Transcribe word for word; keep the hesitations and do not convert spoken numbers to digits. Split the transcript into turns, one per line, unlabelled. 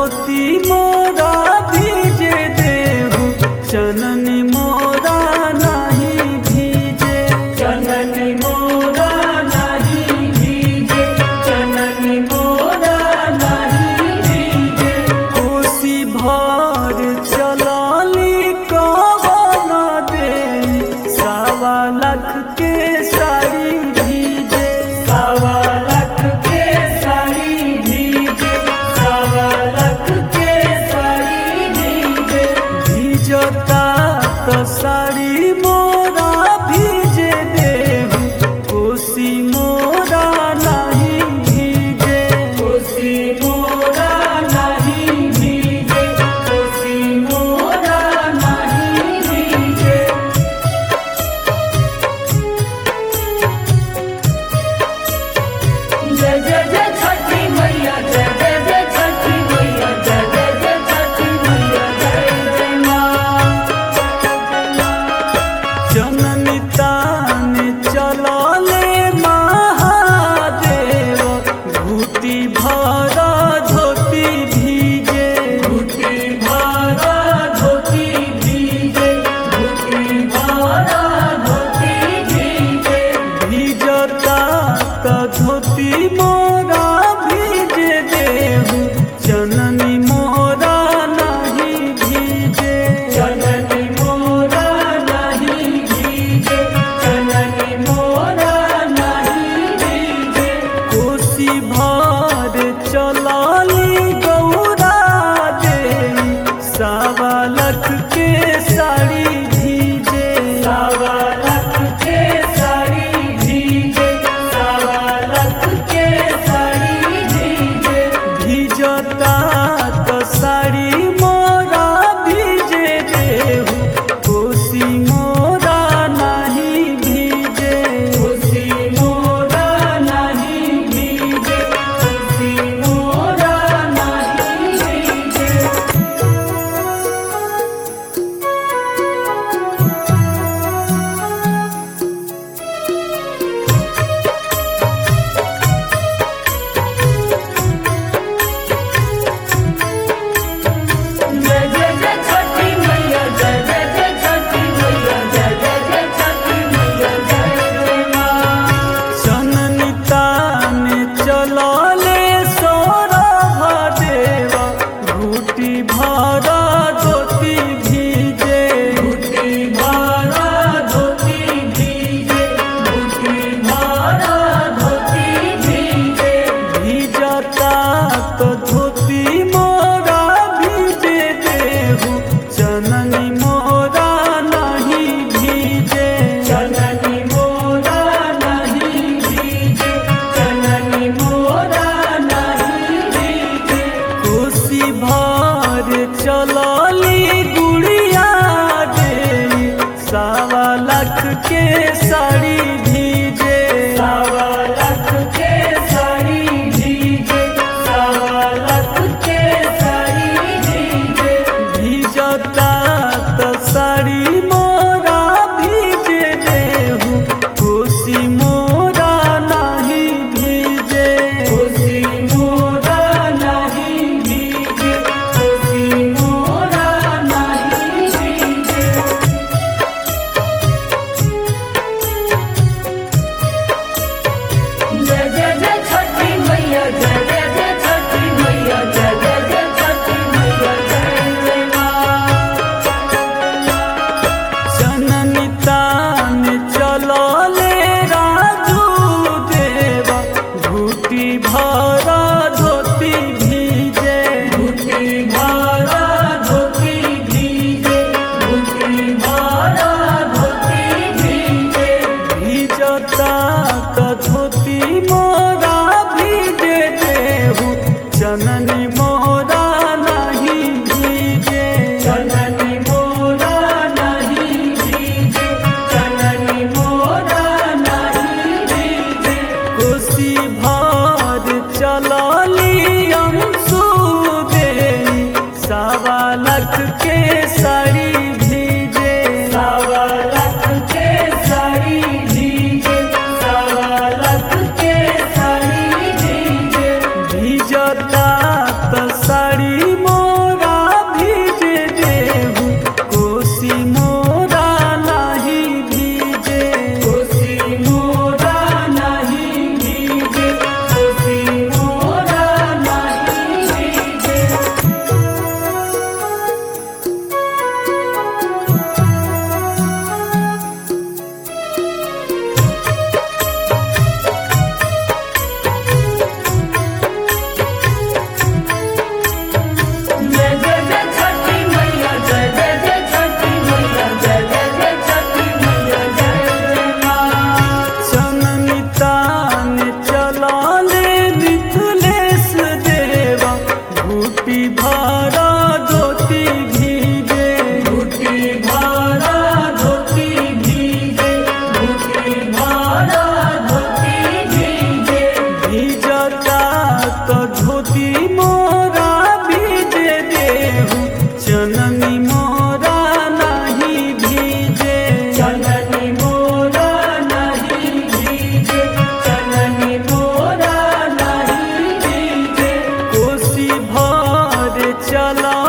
धोती मोरा भीजे देहु चननी मोरा नहीं भीजे।
चननी मोरा नहीं भीजे, चननी मोरा नहीं भीजे।
कोसी भर चलाली कवन दे सावा लाख के साड़ी भीजे।
सावा लाख के साड़ी भीजे, सावा लाख के साड़ी भीजे।
भीजता तो साड़ी मोरा भीजे देहु कोसी मोरा नहीं भीजे।
कोसी मोरा नहीं भीजे, कोसी मोरा नहीं भीजे। जय जय जय छठी मैया, जय जय जय छठी मैया, जय जय जय छठी मैया, जय जय माँ।
जननी तान चलले महादेव घूटी भरा धोती भीजे।
घुटी भरा धोती भीजे, घुटी भरा धोती भीजे।
भीजता तो धोती मोरा भीजे देहु जननी मोरा नहीं भीजे।
चननी मोरा नहीं भीजे, चननी मोरा नहीं भीजे।
कोसी भर चलाली गौरा दे सावा लाख के साड़ी भीजे।
सावा लाख के साड़ी भीजे, सावा लाख के साड़ी भीजे।
भीजता तो साड़ी मोरा भीजे देहु कोसी मोरा नहीं भीजे।
कोसी मोरा नहीं भीजे, कोसी मोरा नहीं भीजे। जय जय जय छठी मैया, जय जय जय छठी मैया, जय जय जय छठी मैया, जय जय माँ।
जननी तान चलले सौरभ देव घूटी भरा धोती भीजे।
घुटी भरा धोती भीजे, घुटी भरा धोती भीजे।
भीजता तो धोती मोरा भीजे देहु जननी मोरा नहीं भीजे।
चननी मोरा नहीं भीजे, चननी मोरा नहीं भीजे।
कोसी भर चलली गुड़िया दे सावा लाख के साड़ी भीजे।
सावा लाख के साड़ी भीजे, सावा लाख के साड़ी भीजे।
भीजता तो साड़ी मोरा भीजे देहु कोसी मोरा नहीं भीजे।
कोसी मोरा नहीं भीजे, कोसी मोरा
मुट्ठी भरा धोती भीजे
मुट्ठी भरा धोती भीजे मुट्ठी भरा धोती भीजे
भीजता तो धोती मोरा भीजे देहु चननी मोरा नहीं भीजे
चननी मोरा नहीं भीजे चननी मोरा नहीं भीजे
कोसी भर चला